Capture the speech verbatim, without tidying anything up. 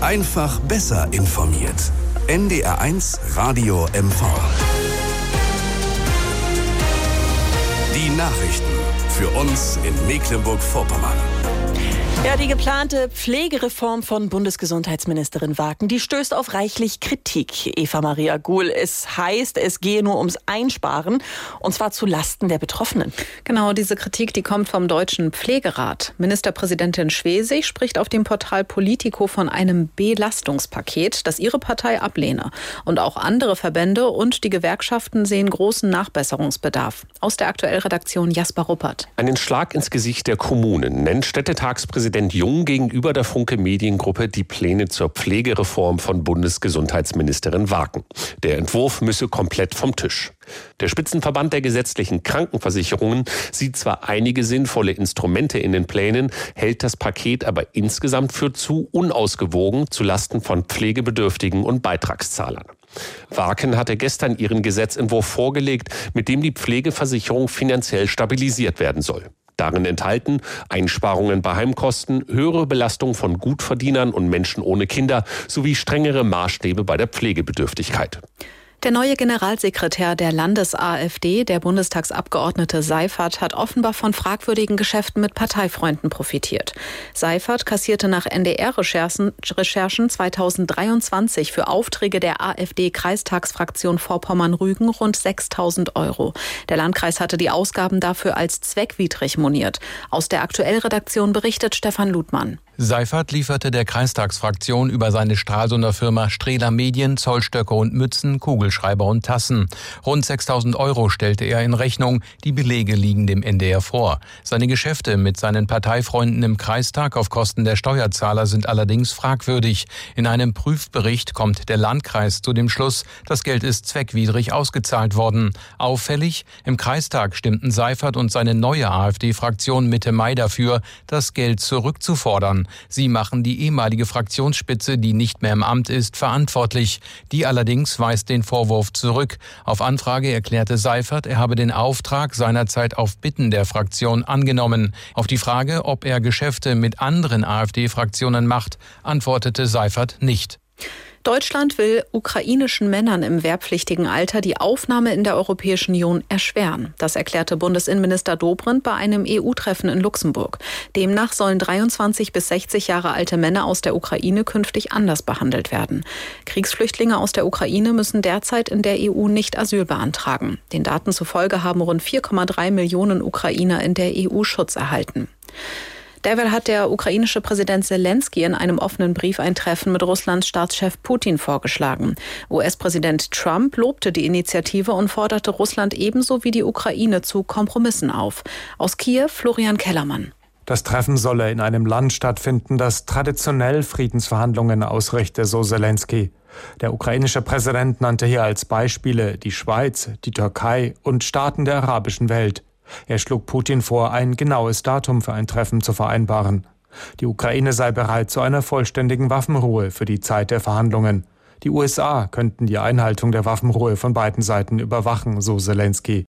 Einfach besser informiert. N D R eins Radio M V. Die Nachrichten für uns in Mecklenburg-Vorpommern. Ja, die geplante Pflegereform von Bundesgesundheitsministerin Waken, die stößt auf reichlich Kritik. Eva Maria Guhl, es heißt, es gehe nur ums Einsparen, und zwar zu Lasten der Betroffenen. Genau, diese Kritik, die kommt vom Deutschen Pflegerat. Ministerpräsidentin Schwesig spricht auf dem Portal Politico von einem Belastungspaket, das ihre Partei ablehne. Und auch andere Verbände und die Gewerkschaften sehen großen Nachbesserungsbedarf. Aus der Aktuellredaktion Jasper Ruppert. Einen Schlag ins Gesicht der Kommunen nennt Städtetagspräsident Präsident Jung gegenüber der Funke Mediengruppe die Pläne zur Pflegereform von Bundesgesundheitsministerin Waken. Der Entwurf müsse komplett vom Tisch. Der Spitzenverband der gesetzlichen Krankenversicherungen sieht zwar einige sinnvolle Instrumente in den Plänen, hält das Paket aber insgesamt für zu unausgewogen zulasten von Pflegebedürftigen und Beitragszahlern. Waken hatte gestern ihren Gesetzentwurf vorgelegt, mit dem die Pflegeversicherung finanziell stabilisiert werden soll. Darin enthalten Einsparungen bei Heimkosten, höhere Belastung von Gutverdienern und Menschen ohne Kinder sowie strengere Maßstäbe bei der Pflegebedürftigkeit. Der neue Generalsekretär der Landes-AfD, der Bundestagsabgeordnete Seiffert, hat offenbar von fragwürdigen Geschäften mit Parteifreunden profitiert. Seiffert kassierte nach N D R-Recherchen zweitausenddreiundzwanzig für Aufträge der AfD-Kreistagsfraktion Vorpommern-Rügen rund sechstausend Euro. Der Landkreis hatte die Ausgaben dafür als zweckwidrig moniert. Aus der Aktuellredaktion berichtet Stefan Ludmann. Seiffert lieferte der Kreistagsfraktion über seine Stralsunder Firma Strehler Medien Zollstöcke und Mützen, Kugelschreiber und Tassen. Rund sechstausend Euro stellte er in Rechnung. Die Belege liegen dem N D R vor. Seine Geschäfte mit seinen Parteifreunden im Kreistag auf Kosten der Steuerzahler sind allerdings fragwürdig. In einem Prüfbericht kommt der Landkreis zu dem Schluss, das Geld ist zweckwidrig ausgezahlt worden. Auffällig, im Kreistag stimmten Seiffert und seine neue AfD-Fraktion Mitte Mai dafür, das Geld zurückzufordern. Sie machen die ehemalige Fraktionsspitze, die nicht mehr im Amt ist, verantwortlich. Die allerdings weist den Vorwurf zurück. Auf Anfrage erklärte Seiffert, er habe den Auftrag seinerzeit auf Bitten der Fraktion angenommen. Auf die Frage, ob er Geschäfte mit anderen AfD-Fraktionen macht, antwortete Seiffert nicht. Deutschland will ukrainischen Männern im wehrpflichtigen Alter die Aufnahme in der Europäischen Union erschweren. Das erklärte Bundesinnenminister Dobrindt bei einem E U-Treffen in Luxemburg. Demnach sollen dreiundzwanzig bis sechzig Jahre alte Männer aus der Ukraine künftig anders behandelt werden. Kriegsflüchtlinge aus der Ukraine müssen derzeit in der E U nicht Asyl beantragen. Den Daten zufolge haben rund vier Komma drei Millionen Ukrainer in der E U Schutz erhalten. Derweil hat der ukrainische Präsident Zelensky in einem offenen Brief ein Treffen mit Russlands Staatschef Putin vorgeschlagen. U S-Präsident Trump lobte die Initiative und forderte Russland ebenso wie die Ukraine zu Kompromissen auf. Aus Kiew Florian Kellermann. Das Treffen solle in einem Land stattfinden, das traditionell Friedensverhandlungen ausrichte, so Zelensky. Der ukrainische Präsident nannte hier als Beispiele die Schweiz, die Türkei und Staaten der arabischen Welt. Er schlug Putin vor, ein genaues Datum für ein Treffen zu vereinbaren. Die Ukraine sei bereit zu einer vollständigen Waffenruhe für die Zeit der Verhandlungen. Die U S A könnten die Einhaltung der Waffenruhe von beiden Seiten überwachen, so Zelensky.